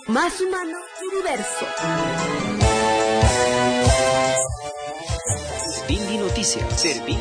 más humano y diverso. Servindi Noticias. Servindi.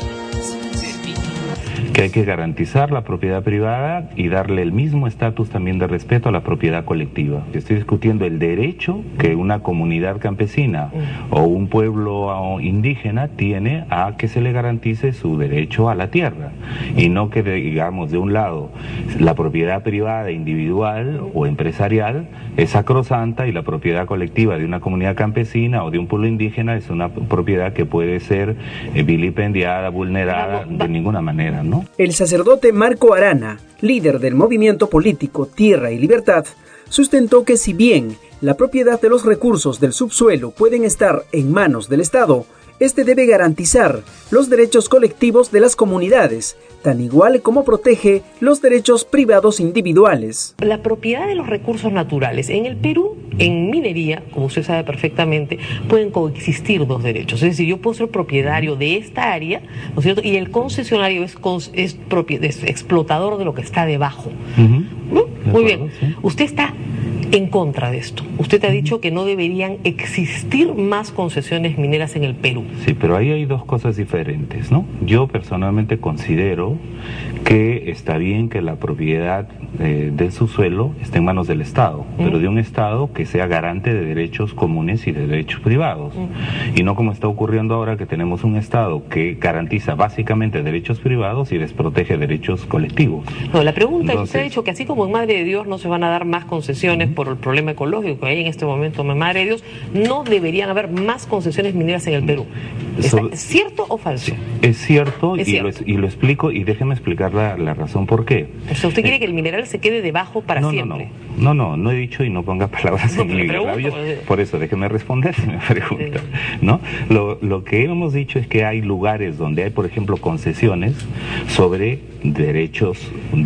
Que hay que garantizar la propiedad privada y darle el mismo estatus también de respeto a la propiedad colectiva. Estoy discutiendo el derecho que una comunidad campesina o un pueblo indígena tiene a que se le garantice su derecho a la tierra, y no que digamos de un lado la propiedad privada individual o empresarial es sacrosanta y la propiedad colectiva de una comunidad campesina o de un pueblo indígena es una propiedad que puede ser vilipendiada, vulnerada de ninguna manera, ¿no? El sacerdote Marco Arana, líder del movimiento político Tierra y Libertad, sustentó que si bien la propiedad de los recursos del subsuelo pueden estar en manos del Estado, este debe garantizar los derechos colectivos de las comunidades, tan igual como protege los derechos privados individuales. La propiedad de los recursos naturales. En el Perú, en minería, como usted sabe perfectamente, pueden coexistir dos derechos. Es decir, yo puedo ser propietario de esta área, ¿no es cierto? Y el concesionario es explotador de lo que está debajo. ¿No? Muy bien. Usted está en contra de esto. Usted ha dicho que no deberían existir más concesiones mineras en el Perú. Sí, pero ahí hay dos cosas diferentes, ¿no? Yo personalmente considero que está bien que la propiedad del subsuelo esté en manos del Estado, pero de un Estado que sea garante de derechos comunes y de derechos privados. Y no como está ocurriendo ahora, que tenemos un Estado que garantiza básicamente derechos privados y desprotege derechos colectivos. No, la pregunta es, usted ha dicho que así como en Madre de Dios no se van a dar más concesiones por el problema ecológico que hay en este momento en Madre de Dios, no deberían haber más concesiones mineras en el Perú. ¿Es cierto o falso? Es cierto, y lo explico, y déjeme explicar la razón por qué. O sea, ¿usted quiere que el mineral se quede debajo para siempre? No he dicho, y no ponga palabras en mis labios. Por eso, déjeme responder si me pregunta, ¿no? Lo que hemos dicho es que hay lugares donde hay, por ejemplo, concesiones sobre derechos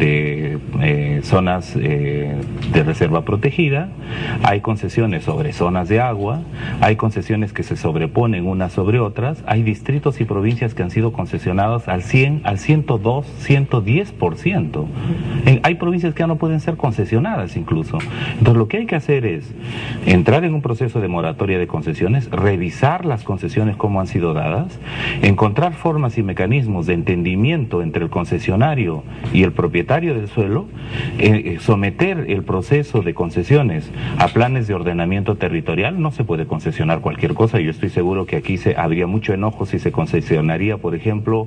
de zonas de reserva protegida, hay concesiones sobre zonas de agua, hay concesiones que se sobreponen unas sobre otras, hay distritos y provincias que han sido concesionados al 100, al 102, 110%. Hay provincias que ya no pueden ser concesionadas incluso. Entonces lo que hay que hacer es entrar en un proceso de moratoria de concesiones, revisar las concesiones como han sido dadas, encontrar formas y mecanismos de entendimiento entre el concesionario y el propietario del suelo, someter el proceso de concesiones a planes de ordenamiento territorial. No se puede concesionar cualquier cosa. Yo estoy seguro que aquí habría mucho enojo si se concesionaría, por ejemplo,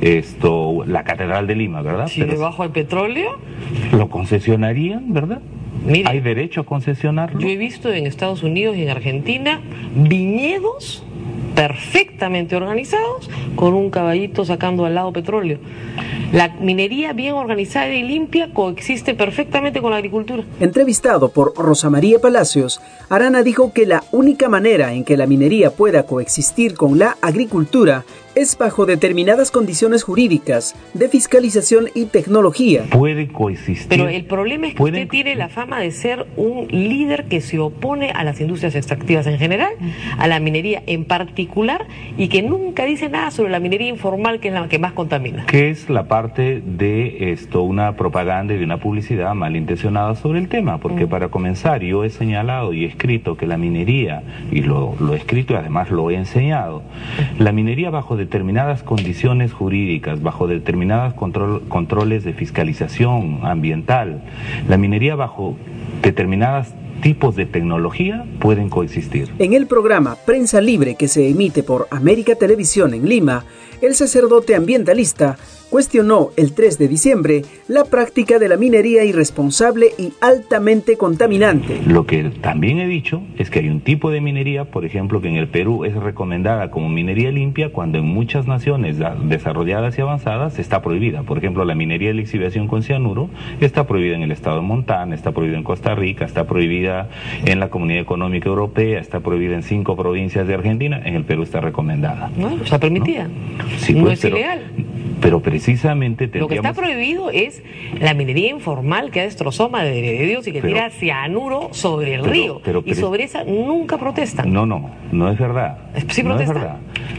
la Catedral de Lima, ¿verdad? Si debajo hay petróleo, lo concesionarían, ¿verdad? Mire, ¿hay derecho a concesionarlo? Yo he visto en Estados Unidos y en Argentina viñedos perfectamente organizados con un caballito sacando al lado petróleo. La minería bien organizada y limpia coexiste perfectamente con la agricultura. Entrevistado por Rosa María Palacios, Arana dijo que la única manera en que la minería pueda coexistir con la agricultura es bajo determinadas condiciones jurídicas, de fiscalización y tecnología. Puede coexistir. Pero el problema es que usted tiene la fama de ser un líder que se opone a las industrias extractivas en general, a la minería en particular, y que nunca dice nada sobre la minería informal, que es la que más contamina. Que es la parte de una propaganda y de una publicidad malintencionada sobre el tema, porque para comenzar yo he señalado y he escrito que la minería, y lo he escrito y además lo he enseñado, la minería bajo determinadas condiciones jurídicas, bajo determinadas controles de fiscalización ambiental, la minería bajo determinadas tipos de tecnología pueden coexistir. En el programa Prensa Libre, que se emite por América Televisión en Lima, el sacerdote ambientalista cuestionó el 3 de diciembre la práctica de la minería irresponsable y altamente contaminante. Lo que también he dicho es que hay un tipo de minería, por ejemplo, que en el Perú es recomendada como minería limpia, cuando en muchas naciones desarrolladas y avanzadas está prohibida. Por ejemplo, la minería de lixiviación con cianuro está prohibida en el estado de Montana, está prohibida en Costa Rica, está prohibida en la Comunidad Económica Europea, está prohibida en 5 provincias de Argentina. En el Perú está recomendada. No, está permitida. ¿No? Sí, no es ilegal. Pero precisamente lo que está prohibido es la minería informal que ha destrozado Madre de Dios y que tira cianuro sobre el río. Y sobre esa nunca protestan. No es verdad. Sí protestan. No es verdad.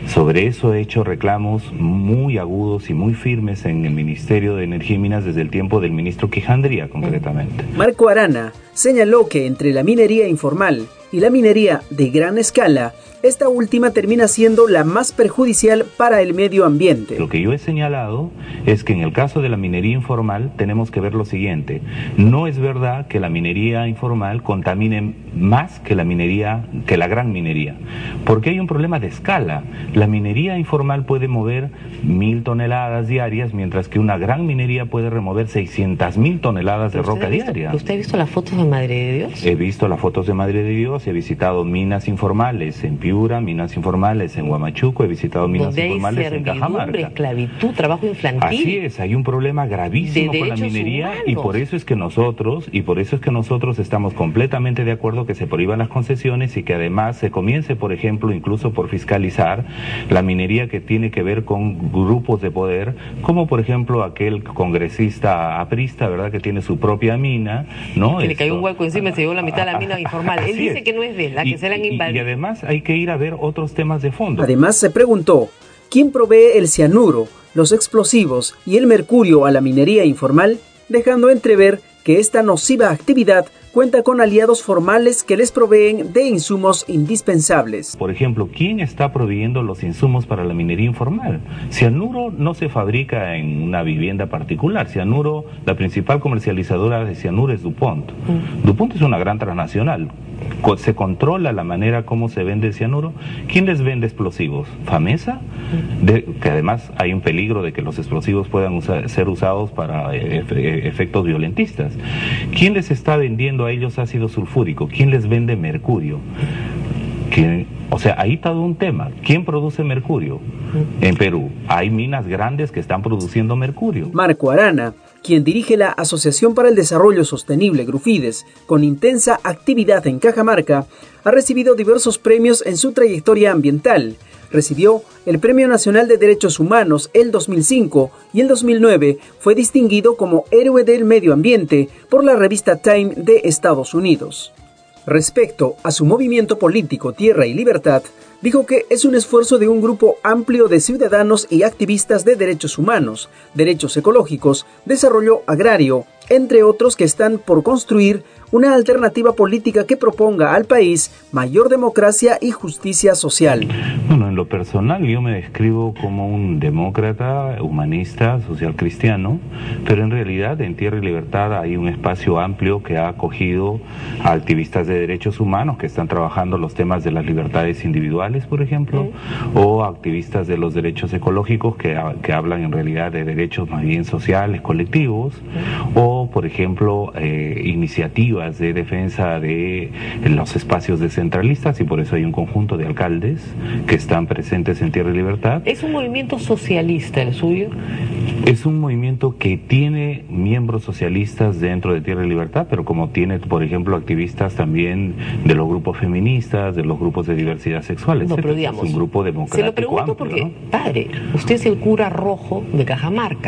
Sobre eso he hecho reclamos muy agudos y muy firmes en el Ministerio de Energía y Minas desde el tiempo del ministro Quijandría, concretamente. Marco Arana señaló que entre la minería informal y la minería de gran escala, esta última termina siendo la más perjudicial para el medio ambiente. Lo que yo he señalado es que en el caso de la minería informal tenemos que ver lo siguiente: no es verdad que la minería informal contamine más que la gran minería, porque hay un problema de escala. La minería informal puede mover 1.000 toneladas diarias, mientras que una gran minería puede remover 600.000 toneladas de roca diaria. ¿Usted ha visto las fotos de Madre de Dios? He visto las fotos de Madre de Dios, he visitado minas informales en Piura, minas informales en Huamachuco, he visitado minas informales en Cajamarca. Esclavitud, trabajo infantil. Así es, hay un problema gravísimo con la minería humanos. Y por eso es que nosotros estamos completamente de acuerdo que se prohíban las concesiones y que además se comience, por ejemplo, incluso por fiscalizar la minería que tiene que ver con grupos de poder, como por ejemplo aquel congresista aprista, ¿verdad?, que tiene su propia mina, ¿no? Que le cayó un hueco encima y se llevó la mitad de la mina informal. Él dice que no es de él, que se la han invadido. Y además hay que ir a ver otros temas de fondo. Además se preguntó, ¿quién provee el cianuro, los explosivos y el mercurio a la minería informal? Dejando entrever que esta nociva actividad cuenta con aliados formales que les proveen de insumos indispensables. Por ejemplo, ¿quién está proveyendo los insumos para la minería informal? Cianuro no se fabrica en una vivienda particular. Cianuro, la principal comercializadora de cianuro es DuPont. DuPont es una gran transnacional. Se controla la manera como se vende el cianuro. ¿Quién les vende explosivos? ¿Famesa? Que además hay un peligro de que los explosivos puedan ser usados para efectos violentistas. ¿Quién les está vendiendo a ellos ácido sulfúrico? ¿Quién les vende mercurio? O sea, ahí está un tema. ¿Quién produce mercurio? En Perú hay minas grandes que están produciendo mercurio. Marco Arana, quien dirige la Asociación para el Desarrollo Sostenible Grufides, con intensa actividad en Cajamarca, ha recibido diversos premios en su trayectoria ambiental. Recibió el Premio Nacional de Derechos Humanos el 2005 y el 2009 fue distinguido como Héroe del Medio Ambiente por la revista Time de Estados Unidos. Respecto a su movimiento político Tierra y Libertad, dijo que es un esfuerzo de un grupo amplio de ciudadanos y activistas de derechos humanos, derechos ecológicos, desarrollo agrario, entre otros, que están por construir una alternativa política que proponga al país mayor democracia y justicia social. Bueno, en lo personal yo me describo como un demócrata, humanista, social cristiano, pero en realidad en Tierra y Libertad hay un espacio amplio que ha acogido a activistas de derechos humanos que están trabajando los temas de las libertades individuales, por ejemplo, o activistas de los derechos ecológicos que hablan en realidad de derechos más bien sociales, colectivos, o por ejemplo iniciativas de defensa de los espacios descentralistas, y por eso hay un conjunto de alcaldes que están presentes en Tierra y Libertad. ¿Es un movimiento socialista el suyo? Es un movimiento que tiene miembros socialistas dentro de Tierra y Libertad, pero como tiene, por ejemplo, activistas también de los grupos feministas, de los grupos de diversidad sexual, etc. Pero digamos, es un grupo democrático. Se lo pregunto amplio, porque, ¿no? Padre, usted es el cura rojo de Cajamarca.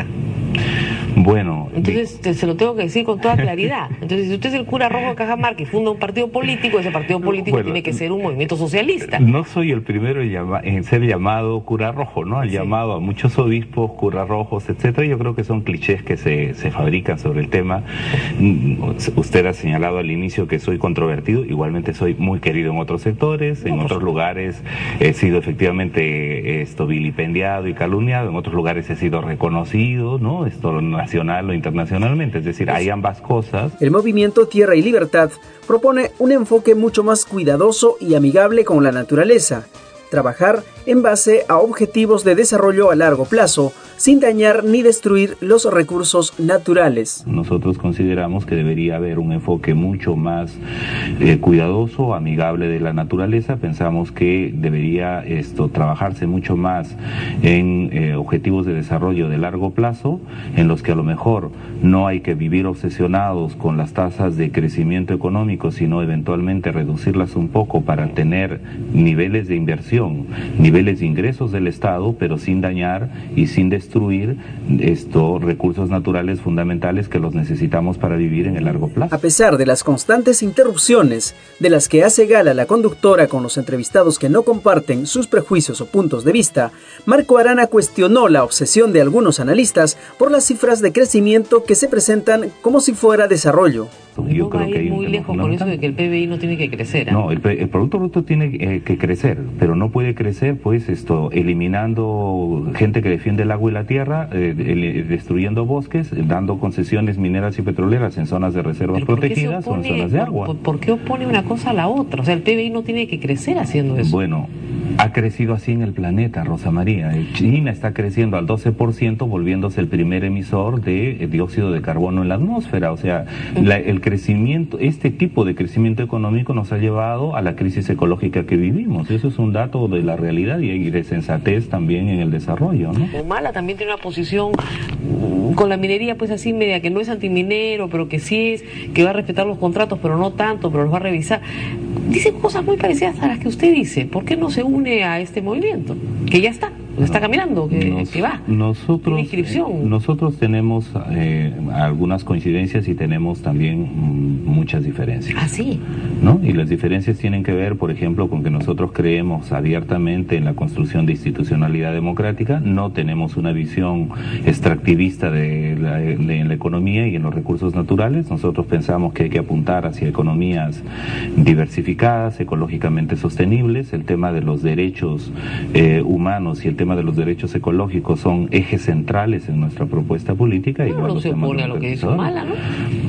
Bueno... Entonces, se lo tengo que decir con toda claridad. Entonces, si usted es el cura rojo de Cajamarca y funda un partido político, ese partido político tiene que ser un movimiento socialista. No soy el primero en ser llamado cura rojo, ¿no? El llamado a muchos obispos, cura rojos, etcétera. Yo creo que son clichés que se fabrican sobre el tema. Usted ha señalado al inicio que soy controvertido. Igualmente soy muy querido en otros sectores. En otros lugares he sido efectivamente vilipendiado y calumniado. En otros lugares he sido reconocido, ¿no? Esto nacional o internacionalmente, es decir, hay ambas cosas. El movimiento Tierra y Libertad propone un enfoque mucho más cuidadoso y amigable con la naturaleza, trabajar en base a objetivos de desarrollo a largo plazo, sin dañar ni destruir los recursos naturales. Nosotros consideramos que debería haber un enfoque mucho más cuidadoso, amigable de la naturaleza. Pensamos que debería trabajarse mucho más en objetivos de desarrollo de largo plazo, en los que a lo mejor no hay que vivir obsesionados con las tasas de crecimiento económico, sino eventualmente reducirlas un poco para tener niveles de inversión, niveles niveles de ingresos del Estado, pero sin dañar y sin destruir estos recursos naturales fundamentales que los necesitamos para vivir en el largo plazo. A pesar de las constantes interrupciones de las que hace gala la conductora con los entrevistados que no comparten sus prejuicios o puntos de vista, Marco Arana cuestionó la obsesión de algunos analistas por las cifras de crecimiento que se presentan como si fuera desarrollo. Yo no creo que hay muy lejos con eso de que el PBI no tiene que crecer. No, el Producto Bruto tiene que crecer, pero no puede crecer pues eliminando gente que defiende el agua y la tierra, destruyendo bosques, dando concesiones mineras y petroleras en zonas de reservas protegidas o en zonas de agua. ¿Por qué opone una cosa a la otra? O sea, el PBI no tiene que crecer haciendo eso. Bueno, ha crecido así en el planeta, Rosa María. China está creciendo al 12%, volviéndose el primer emisor de dióxido de carbono en la atmósfera. O sea, el crecimiento, este tipo de crecimiento económico nos ha llevado a la crisis ecológica que vivimos. Eso es un dato de la realidad y de sensatez también en el desarrollo, ¿no? Humala también tiene una posición con la minería, pues así media, que no es antiminero, pero que sí es, que va a respetar los contratos, pero no tanto, pero los va a revisar. Dicen cosas muy parecidas a las que usted dice. ¿Por qué no se une a este movimiento? Que ya está caminando, que va. Nosotros tenemos algunas coincidencias y tenemos también muchas diferencias. ¿Ah, sí? ¿No? Y las diferencias tienen que ver, por ejemplo, con que nosotros creemos abiertamente en la construcción de institucionalidad democrática, no tenemos una visión extractivista de la economía y en los recursos naturales. Nosotros pensamos que hay que apuntar hacia economías diversificadas, ecológicamente sostenibles. El tema de los derechos humanos y el tema de los derechos ecológicos son ejes centrales en nuestra propuesta política. No se opone a lo que dice Humala, ¿no?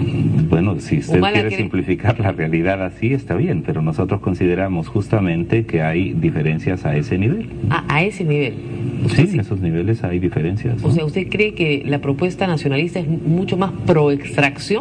Bueno, si usted quiere simplificar la realidad así, está bien, pero nosotros consideramos justamente que hay diferencias a ese nivel. A ese nivel. Sí, en esos niveles hay diferencias, ¿no? O sea, ¿usted cree que la propuesta nacionalista es mucho más pro extracción?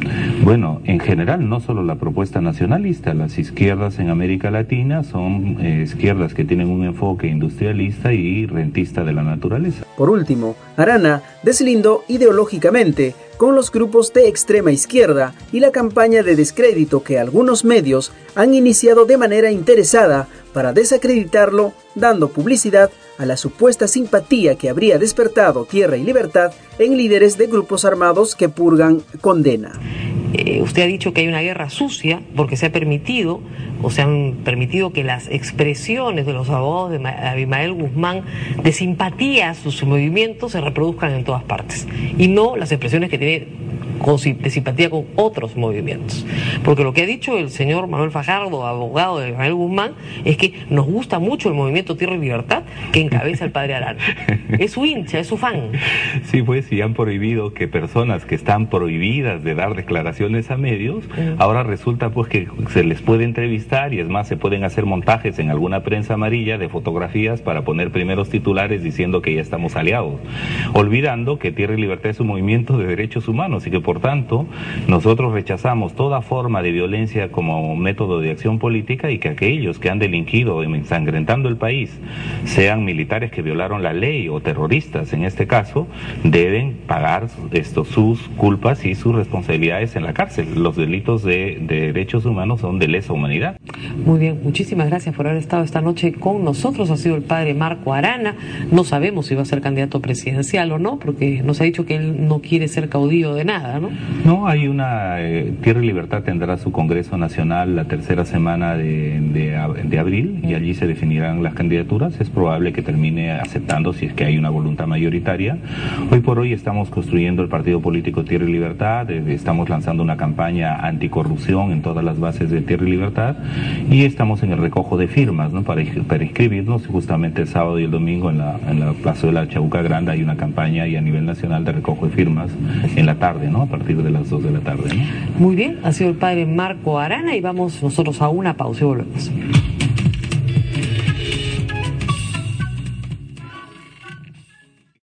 Bueno, en general, no solo la propuesta nacionalista, las izquierdas en América Latina son izquierdas que tienen un enfoque industrialista y rentista de la naturaleza. Por último, Arana deslindó ideológicamente con los grupos de extrema izquierda y la campaña de descrédito que algunos medios han iniciado de manera interesada para desacreditarlo, dando publicidad a la supuesta simpatía que habría despertado Tierra y Libertad en líderes de grupos armados que purgan condena. Usted ha dicho que hay una guerra sucia porque se ha permitido, o se han permitido que las expresiones de los abogados de Abimael Guzmán de simpatía a sus movimientos se reproduzcan en todas partes y no las expresiones que tiene de simpatía con otros movimientos. Porque lo que ha dicho el señor Manuel Fajardo, abogado de Abimael Guzmán, es que nos gusta mucho el movimiento Tierra y Libertad que encabeza el padre Arana. Es su hincha, es su fan. Sí, pues, y han prohibido que personas que están prohibidas de dar declaraciones a medios, ahora resulta pues que se les puede entrevistar y es más, se pueden hacer montajes en alguna prensa amarilla de fotografías para poner primeros titulares diciendo que ya estamos aliados, olvidando que Tierra y Libertad es un movimiento de derechos humanos y que por tanto, nosotros rechazamos toda forma de violencia como método de acción política y que aquellos que han delinquido ensangrentando el país, sean militares que violaron la ley o terroristas en este caso, deben pagar sus culpas y sus responsabilidades en la cárcel. Los delitos de derechos humanos son de lesa humanidad. Muy bien, muchísimas gracias por haber estado esta noche con nosotros. Ha sido el padre Marco Arana. No sabemos si va a ser candidato presidencial o no, porque nos ha dicho que él no quiere ser caudillo de nada, ¿no? No, hay una... Tierra y Libertad tendrá su Congreso Nacional la tercera semana de abril y allí se definirán las candidaturas. Es probable que termine aceptando si es que hay una voluntad mayoritaria. Hoy por hoy estamos construyendo el partido político Tierra y Libertad, estamos lanzando una campaña anticorrupción en todas las bases de Tierra y Libertad y estamos en el recojo de firmas, ¿no? para inscribirnos. Justamente el sábado y el domingo en la plazuela Chabuca Grande hay una campaña y a nivel nacional de recojo de firmas en la tarde, ¿no? A partir de las 2 de la tarde, ¿no? Muy bien, ha sido el padre Marco Arana y vamos nosotros a una pausa y volvemos.